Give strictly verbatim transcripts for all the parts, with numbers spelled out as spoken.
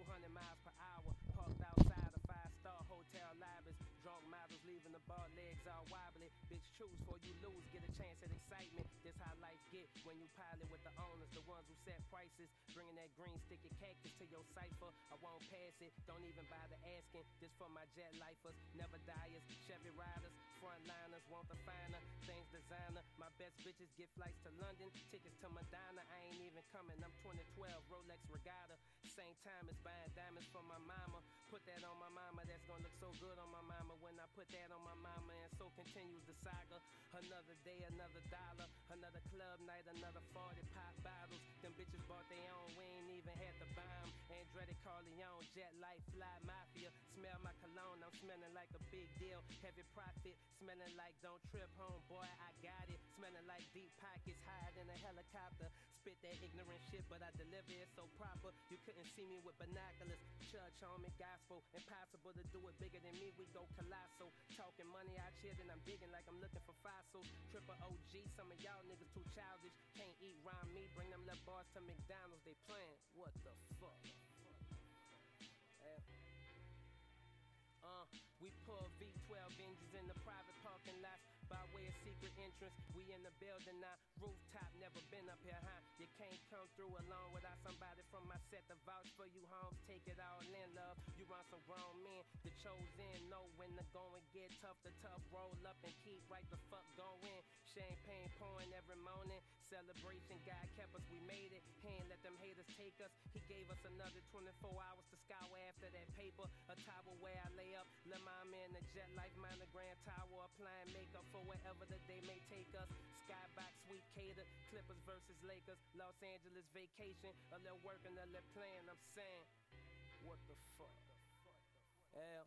two hundred miles per hour. Parked outside a five-star hotel lobbies. Drunk models leaving the bar, legs all wobbly. Bitch, choose for you lose, get a chance at excitement. This how life get when you pilot with the owners, the ones who set prices. Bringing that green sticky cactus to your cipher. I won't pass it, don't even bother asking. This for my jet lifers, never diers, Chevy riders, frontliners, want the finer, things designer. My best bitches get flights to London, tickets to Madonna. I ain't even coming, I'm twenty twelve, Rolex Regatta. Same time as buying diamonds for my mama. Put that on my mama, that's gonna look so good on my mama. When I put that on my mama, and so continues the saga. Another day, another dollar, another club night, another forty pop bottles. Them bitches bought their own, we ain't even had the bomb. Andretti Corleone, jet life, fly mafia. Smell my cologne, I'm smelling like a big deal. Heavy profit, smelling like don't trip home, boy, I got it. Smelling like deep pockets, higher than a helicopter. Spit that ignorant shit, but I deliver it so proper. You couldn't see me with binoculars. Church, homie, gospel. Impossible to do it bigger than me, we go colossal. Talking money out here, then I'm digging like I'm looking for fossils. Triple O G, some of y'all niggas too childish. Can't eat round me, bring them little bars to McDonald's, they playing. What the fuck? Yeah. Uh, we pull V twelve engines in the private parking lots by way of secret entrance. We in the building now, rooftop, never been up here, huh? You can't come through alone without somebody from my set to vouch for you, homes. Take it all in, love. You run some grown men, the chosen know when the going get tough. The tough roll up and keep right the fuck going. Champagne pouring every morning. Celebration, God kept us, we made it. He ain't let them haters take us. He gave us another twenty-four hours to scour after that paper. A tower where I lay up. Lil' mama in the jet life, mind the Grand Tower. Applying makeup for wherever the day may take us. Skybox, sweet catered. Clippers versus Lakers. Los Angeles vacation. A little work and a little playing. I'm saying, what the fuck? Hell.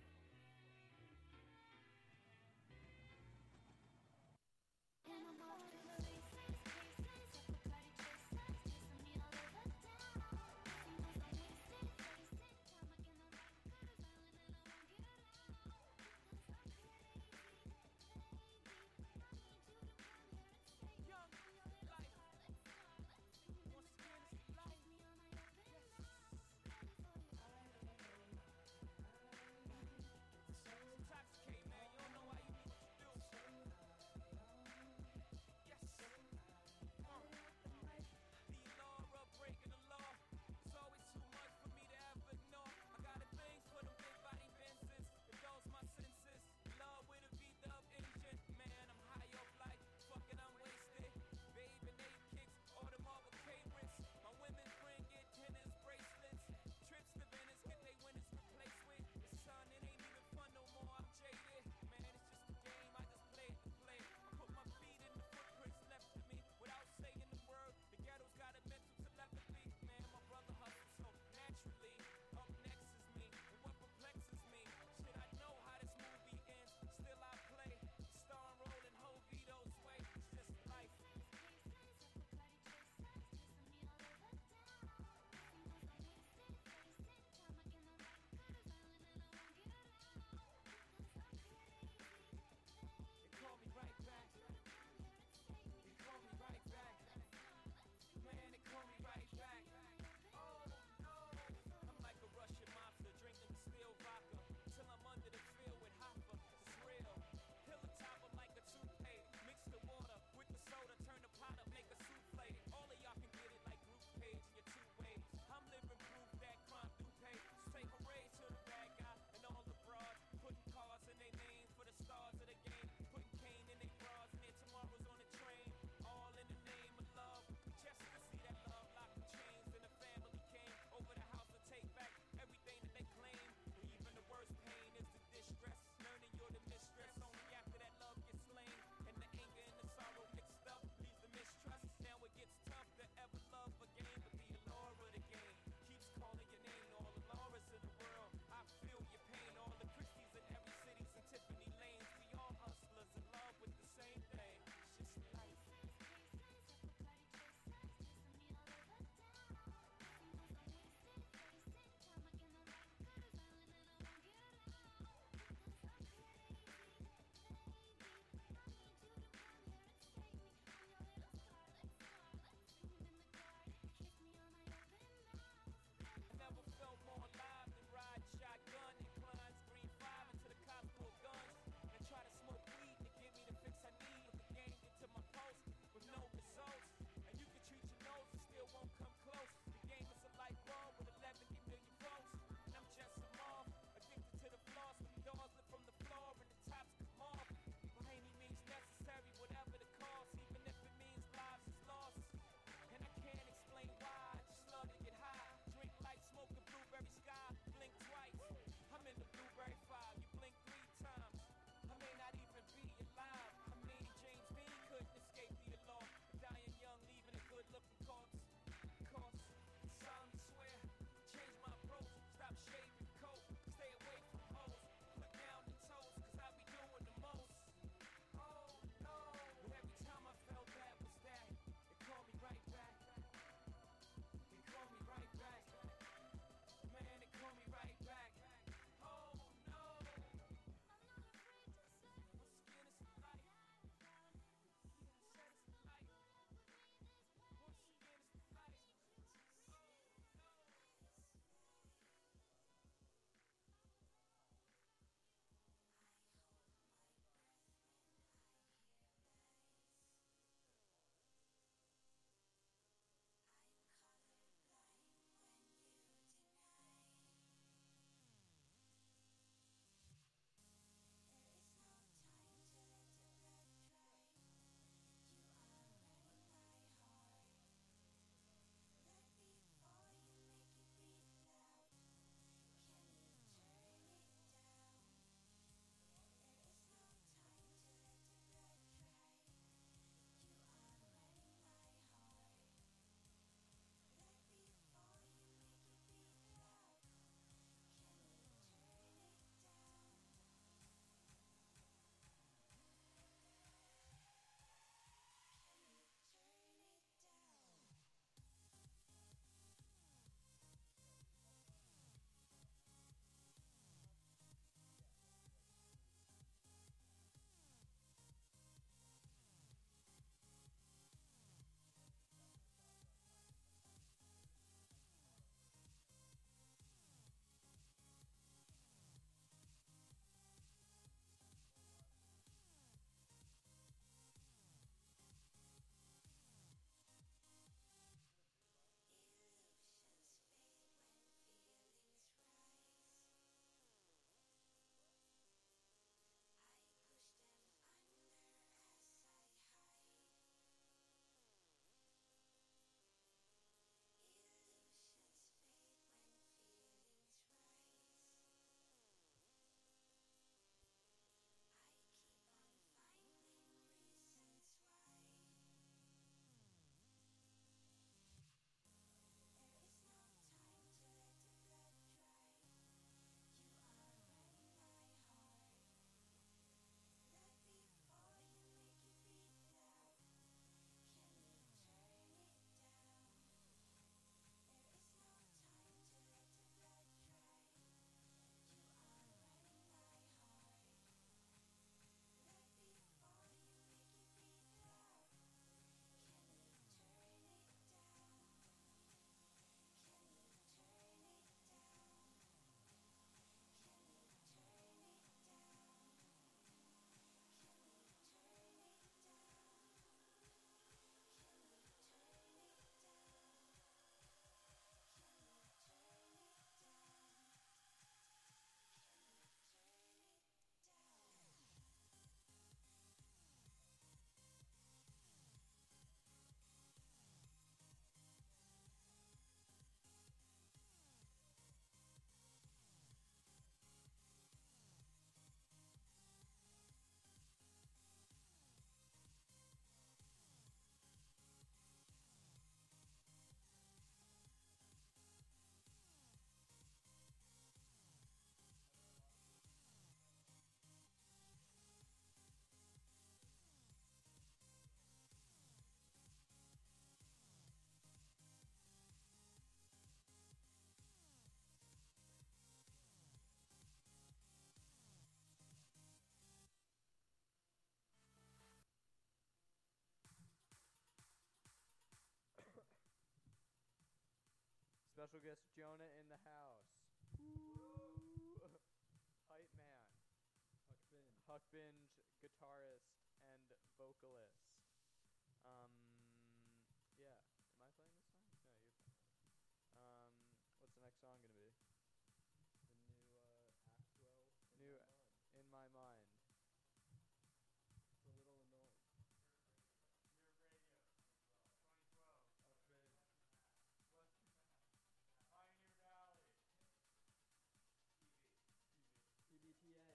Special guest Jonah in the house. Woo! Hype man. Huck Binge. Huck Binge, guitarist and vocalist. Um, yeah. Am I playing this song? No, you're playing it. Um, what's the next song gonna be? The new uh, Axwell in New my mind. In My Mind. It's a little annoying. Your radio twenty twelve. Huck Binge. Western Mass. Pioneer Valley. T V. P B T A.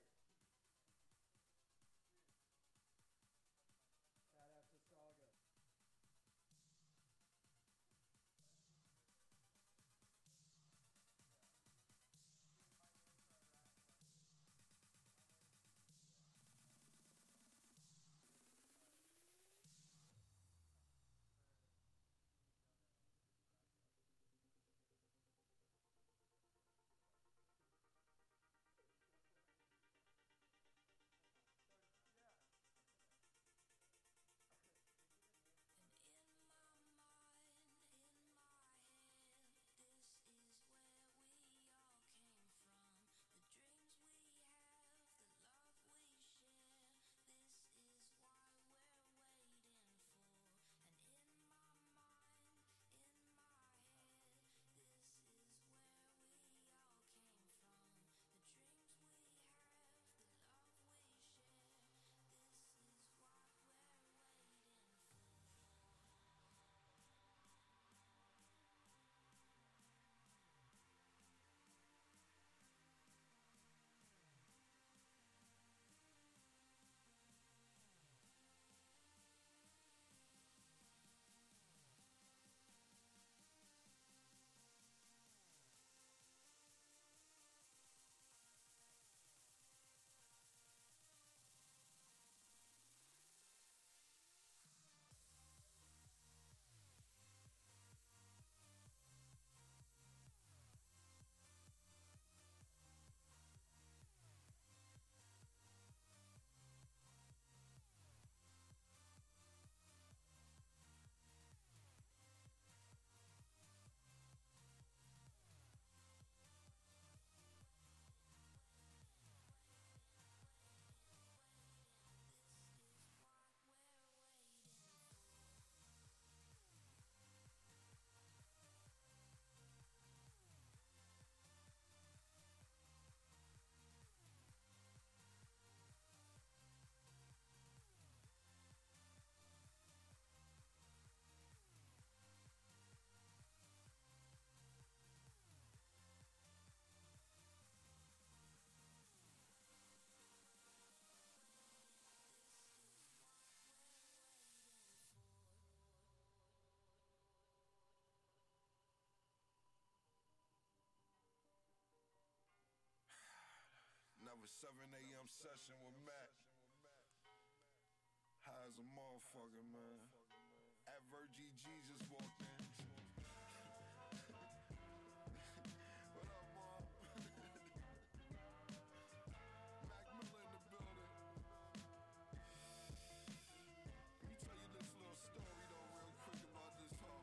Shout out to Saga. Another seven a.m. session with Matt. High as a motherfucker, man. At Virgie G just walked in. What up, Mom? Mac Miller in the building. Let me tell you this little story, though, real quick about this hoe.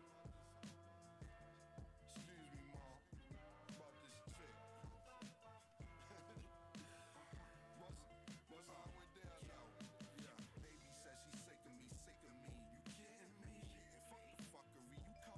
Excuse me, Mom. About this chick. What's, what's how I went down, though? Yeah, baby said she's sick of me, sick of me. You kidding me? Fuck the fuckery. You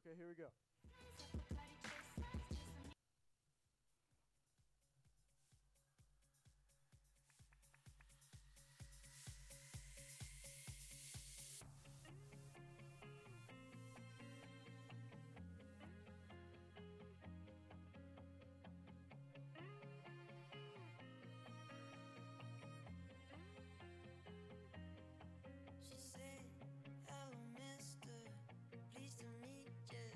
Okay, here we go. She said, hello, mister, pleased to meet ya.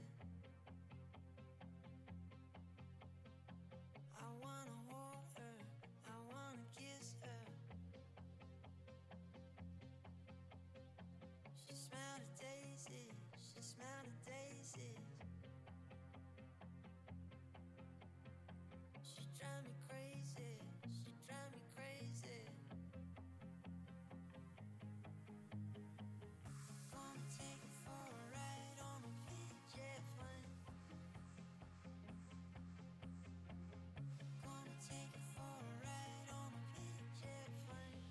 I wanna hold her, I wanna kiss her. She smelled of daisies, she smelled of daisies. She drive me crazy, she drive me crazy. Gonna take her for a ride on a P J plane. Gonna take her for a ride on a P J plane.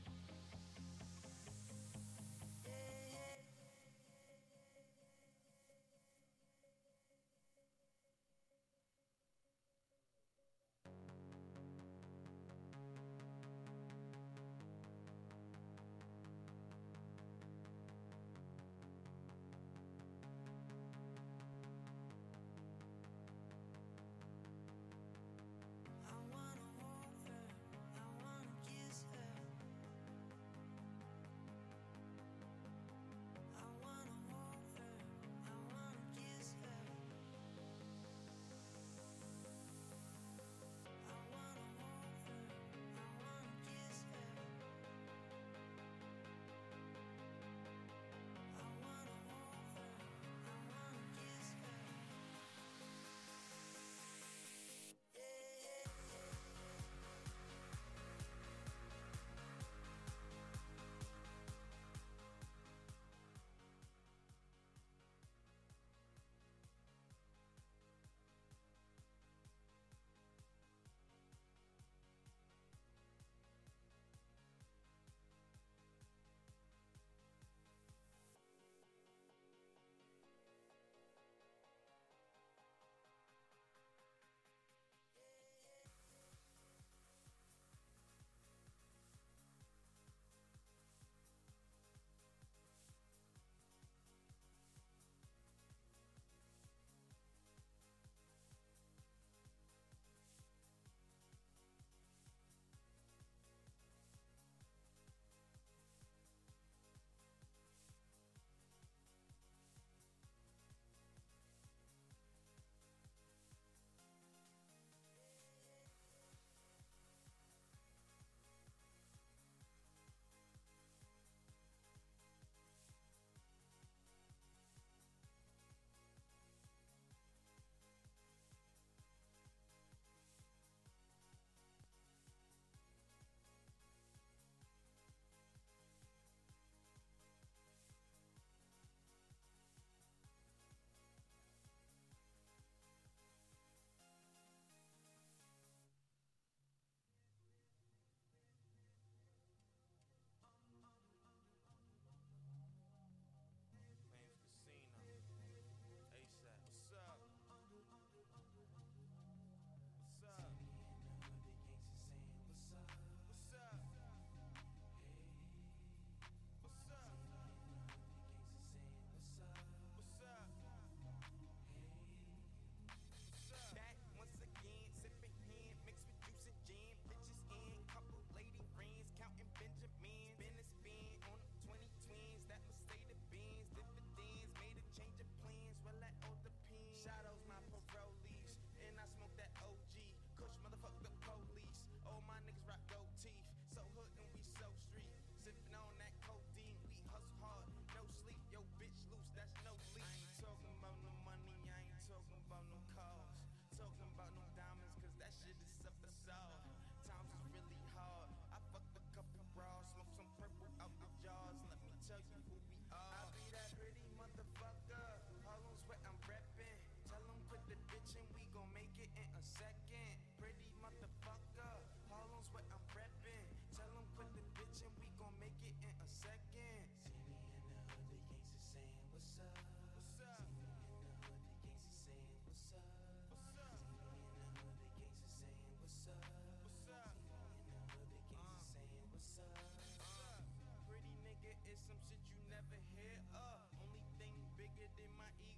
Yeah, yeah. I wanna hold her, I wanna kiss her. I wanna hold her, I wanna kiss her. I wanna hold her, I wanna kiss her. I wanna hold her, I wanna kiss her. Yeah, yeah. Name's Casino. ASAP. What's up? What's up? What's up? What's up? What's up? What's up? Back once again, sipping hen mixed with juice and gin. Bitches in, couple lady friends, counting Benjamins. Been a spin on the twenty twins, that Mercedes Benz. Dividends, made a change of plans, well that all depends. Shadows my parolees, and I smoke that O G. Kush motherfuck the police, all my niggas rock gold teeth. So hood and we so street, sipping on that codeine. We hustle hard, no sleep, yo bitch loose, that's no leak. I ain't talking about no money, I ain't talking about no cars. Talking about no diamonds, cause that shit is a facade. Times is really hard, I fucked a couple bras, smoke some purple out the jars. Let me tell you who we are. I be that pretty motherfucker, Harlem's where I'm reppin'. Tell 'em put the bitch in, we gon' make it in a second. Pretty motherfucker, Harlem's where I'm reppin'. Tell 'em put the bitch in, we gon' make it in a second. See me in the hood, the gangsters saying what's up. What's up? See me in the hood, the gangsters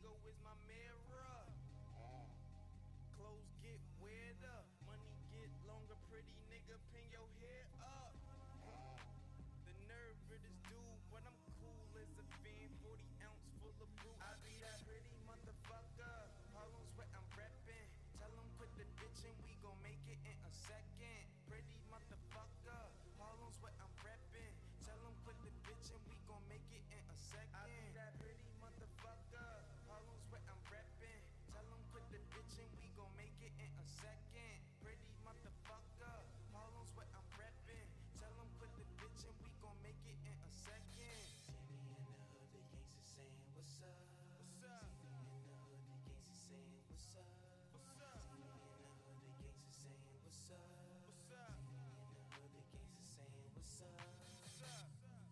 ego is my mirror. Clothes get weirder, money get longer, pretty nigga, pin your hair up. The nerve of this dude, but I'm cool as a fan, forty ounce full of brew. I be that pretty motherfucker, Harlem sweat, I'm reppin'. Tell him quit the bitchin', we gon' make it in a second. Pretty motherfucker, Harlem sweat, I'm reppin'. Tell him quit the bitchin', we gon' make it in a second. I be that pretty motherfucker, Harlem sweat, I'm reppin'. Tell him quit the bitchin', we gon' make it in a second. Pretty motherfucker, Harlem sweat, I'm reppin'. Tell him quit the bitchin', we gon' make it in a second. See me in the hood, the gangsta saying what's up. What's up? See me in the hood, the gangsta saying what's up. What's up? See me in the hood, the gangsta saying what's up. What's up? See me in the hood, the gangsta saying what's up. What's up?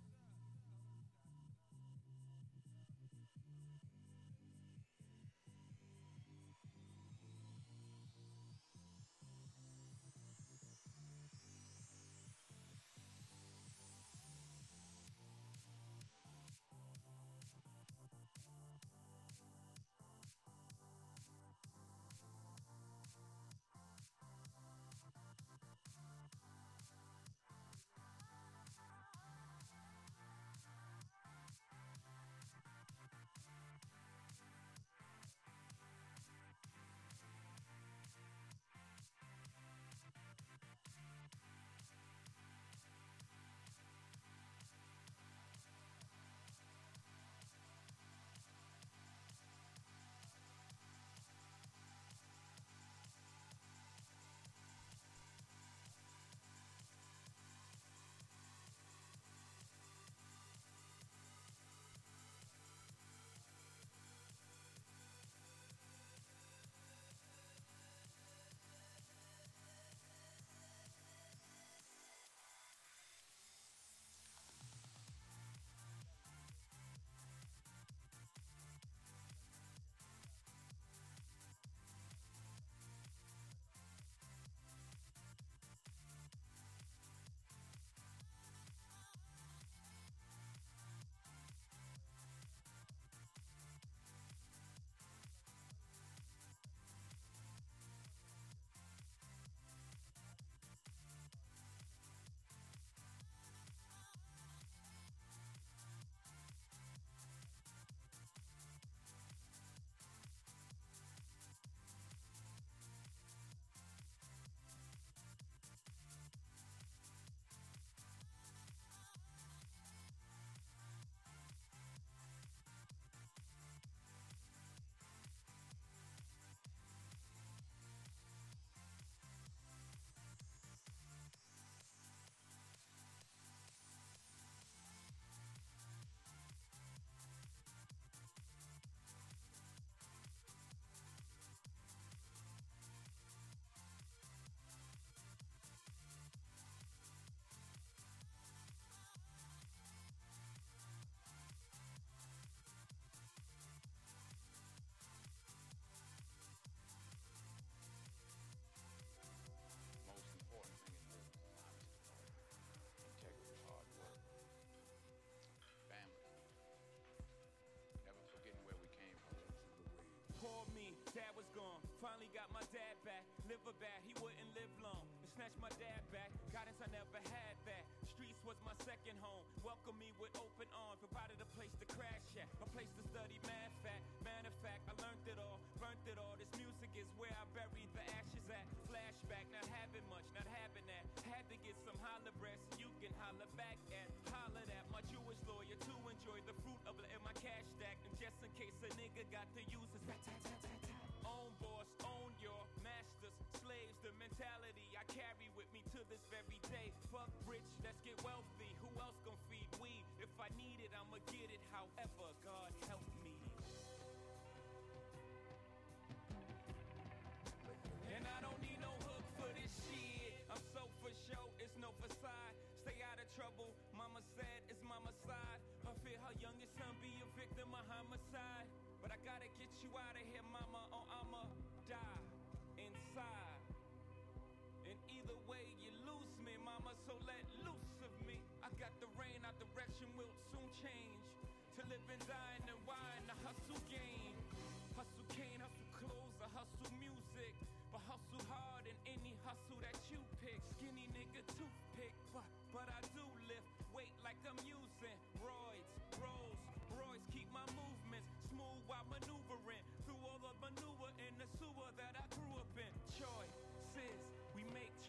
Most important thing in business is honesty, integrity, hard work, family. Never forgetting where we came from. Poor me, dad was gone. Finally got my dad back. Liver bad, he wouldn't live long. And snatched my dad back. Guidance, I never had that. Streets was my second home. Welcomed me with open arms. Provided a place to crash at. A place to study math at. Matter of fact, I learned it all. Burnt it all. This music is where I buried the ashes at. Flashback, not having much, not having that. Had to get some holler breasts. You can holler back at. Hollered at my Jewish lawyer to enjoy the fruit of letting my cash stack. And just in case a nigga got to use his rat tat tat tat tat. Own boss, own your masters, slaves, the mentality I carry with me to this very day. Fuck rich, let's get wealthy. Who else gon' feed weed? If I need it, I'ma get it. However, God help me. And I don't need no hook for this shit. I'm so for show, it's no facade. Stay out of trouble, mama said it's mama's side. Her fear her youngest son be a victim of homicide. But I gotta get you out of here, mama, or I'ma die inside. And either way, you lose me, mama, so let loose of me. I got the rain, our direction will soon change. To live and die in the wine, the hustle game.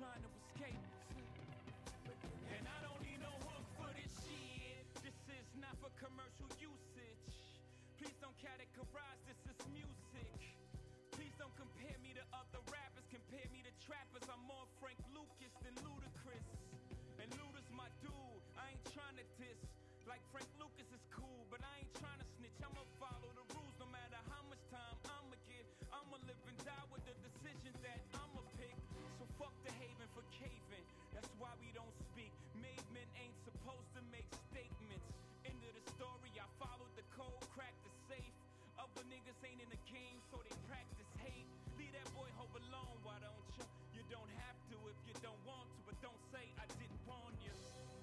trying to escape. And I don't need no hook for this shit. This is not for commercial usage. Please don't categorize this as music. Please don't compare me to other rappers. Compare me to trappers. I'm more Frank Lucas than Ludacris. And Luda's my dude. I ain't trying to diss. Like Frank Lucas is cool, but I ain't trying to snitch. I'ma follow the rules no matter how much time I'ma get. I'ma live and die with the decisions that I'ma pick. So fuck the haven for caving. That's why we don't speak. Made men ain't supposed to make statements. End of the story, I followed the code, cracked the safe. Other niggas ain't in the game, so they practice hate. Leave that boy Hov alone, why don't you? You don't have to if you don't want to, but don't say I didn't warn you.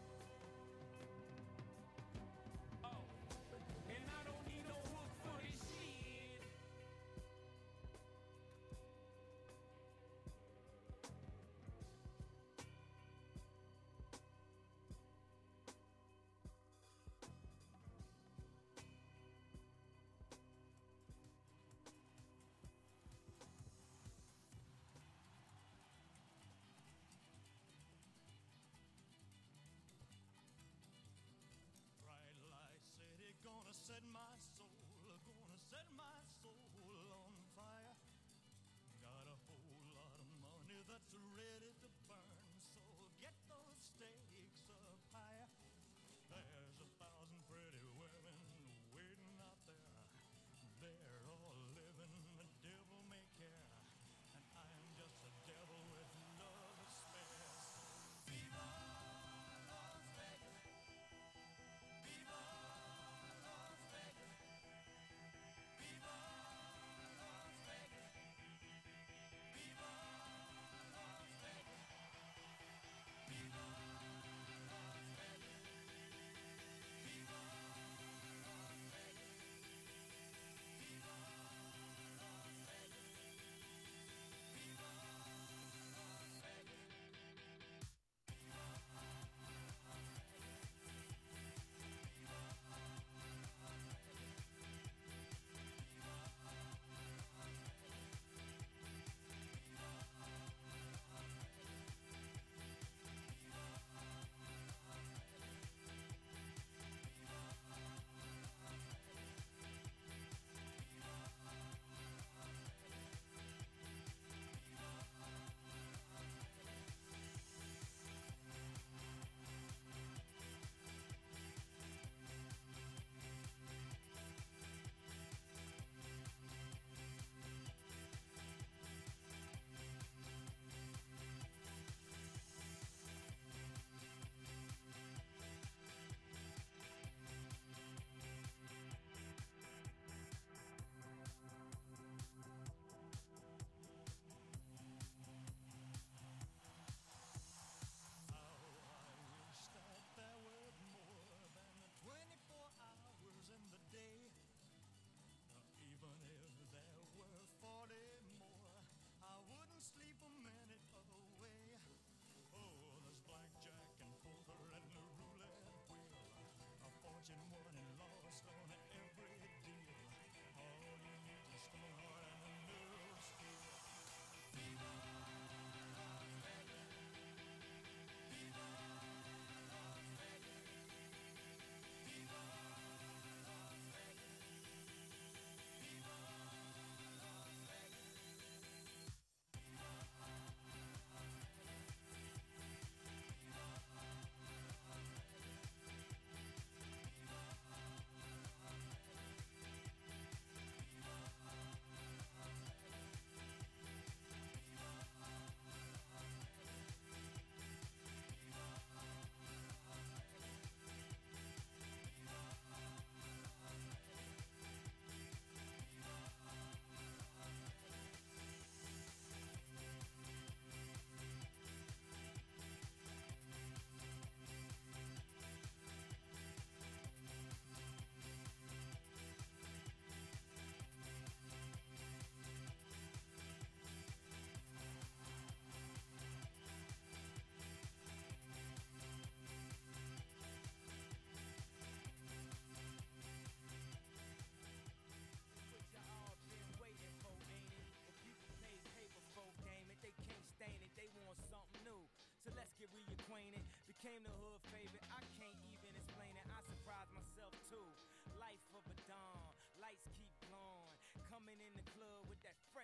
Oh, and I don't need no hook for this shit. Bright light city, gonna set my soul, gonna set my soul on fire. Got a whole lot of money that's ready to burn, so get those stakes up higher. There's a thousand pretty women waiting out there. They're all living the devil may care, and I'm just a devil with love to spare. Viva Las Vegas! Viva Las Vegas! Viva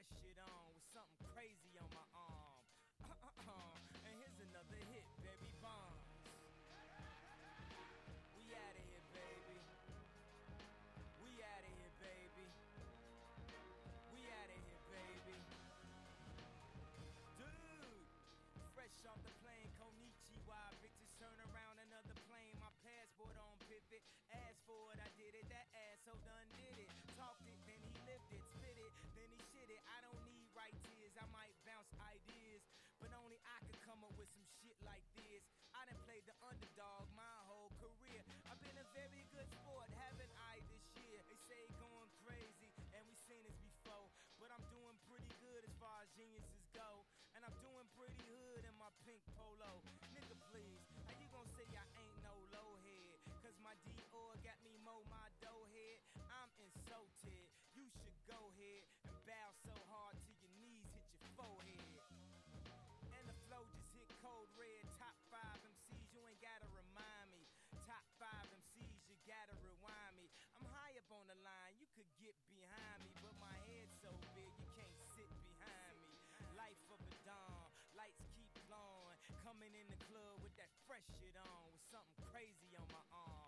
fresh shit on with something crazy on my arm. And here's another hit, baby Bonds. We outta here, baby. We outta here, baby. We outta here, baby. Dude, fresh off the plane, Konichiwa. Bitches turn around, another plane. My passport on pivot. Asked for it, I did it. That asshole done did it. Talked it, then he lived it. Spit it, then he shit it. I don't need right tears. I might bounce ideas, but only I could come up with some shit like this. I done played the underdog my whole career. I've been a very good sport, haven't I, this year? They say going crazy, and we seen this before. But I'm doing pretty good as far as geniuses go. And I'm doing pretty hood in my pink polo. Nigga, please, how you gonna say I ain't no low head? Cause my Dior got me mo my dough head. I'm insulted. You should go ahead and bow so hard till your knees hit your forehead. And the flow just hit cold red. Top five M Cs, you ain't gotta remind me. Top five M Cs, you gotta rewind me. I'm high up on the line, you could get behind me, but my head's so big you can't sit behind me. Life of a dawn, lights keep glowing. Coming in the club with that fresh shit on, with something crazy on my arm.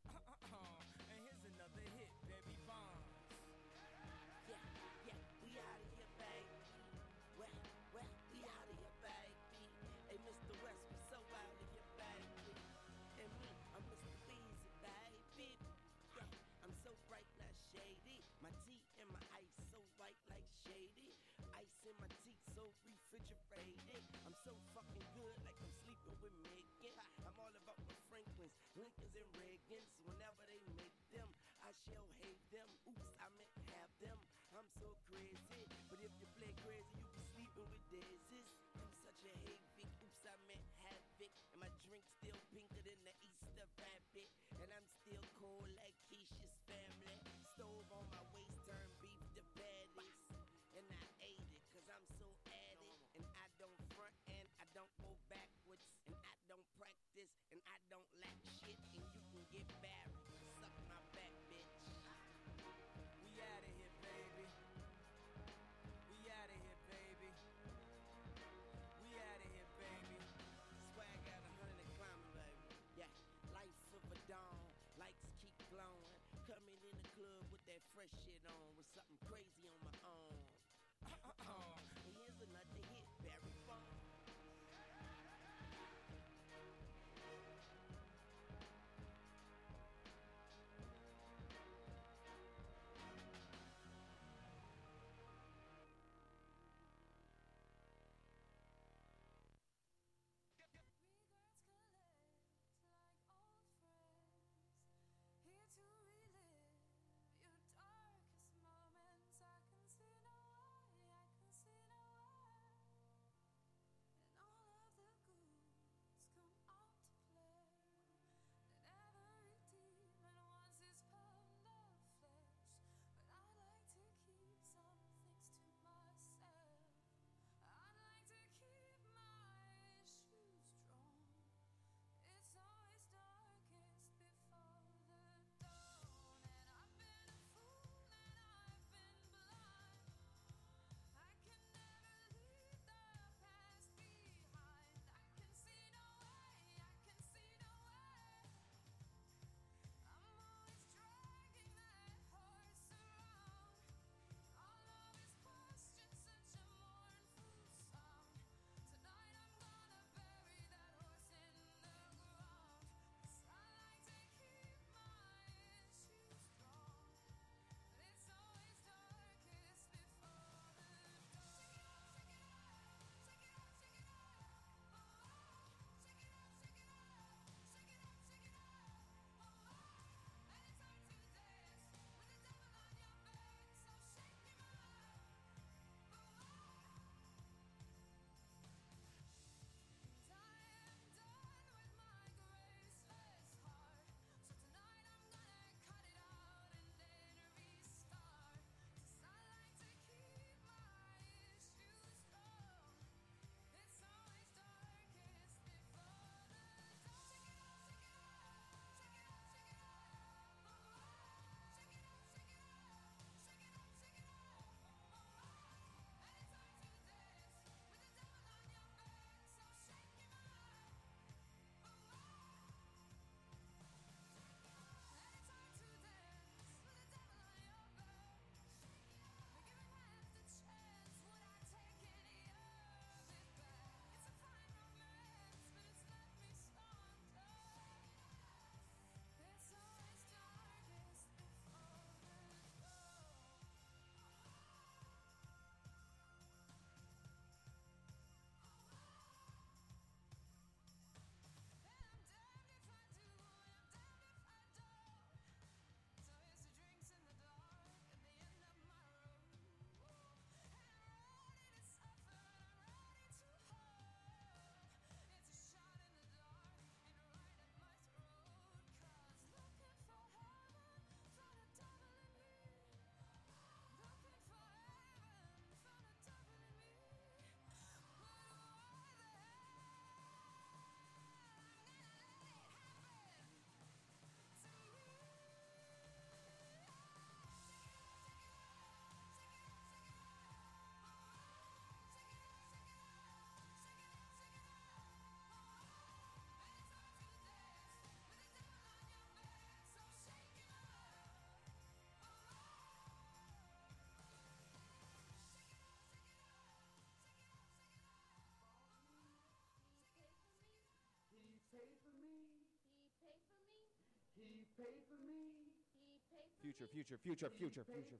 And here's another hit, baby Bonds. Yeah, yeah, we outta here, baby. Well, well, we outta here, baby. Hey, Mister West, we so outta here, baby. And me, I'm Mister Weezy, baby. Yeah, I'm so bright, not shady. My tea and my ice so white like shady. Ice in my teeth so refrigerated. I'm so fucking good like I'm sleeping with Megan. I'm all about my Franklins, Lincolns, and Reagans. Whenever they make them, I shall hate them. Oops, I meant have them. I'm so crazy, but if you play crazy, you be sleeping with daisies. I'm such a havoc. Oops, I meant havoc. And my drink still pinker than the Easter rabbit. And I'm still cold like Keisha's family. Stove on my waist, turned beef to patties. And I ate it, cause I'm so at it. And I don't front and I don't go backwards. And I don't practice and I don't lack shit. And you can get buried. Suck my back, bitch. We outta here, baby. We outta here, baby. We outta here, baby. Swag out a hundred and climbing, baby. Yeah, life of a dawn, lights keep glowing. Coming in the club with that fresh shit on, with something crazy on my arm. And here's another hit, Barry Bonds. Regrets collect like old friends, here to relive your darkest moments. I can see now why, I can see Future, future, future, future, future,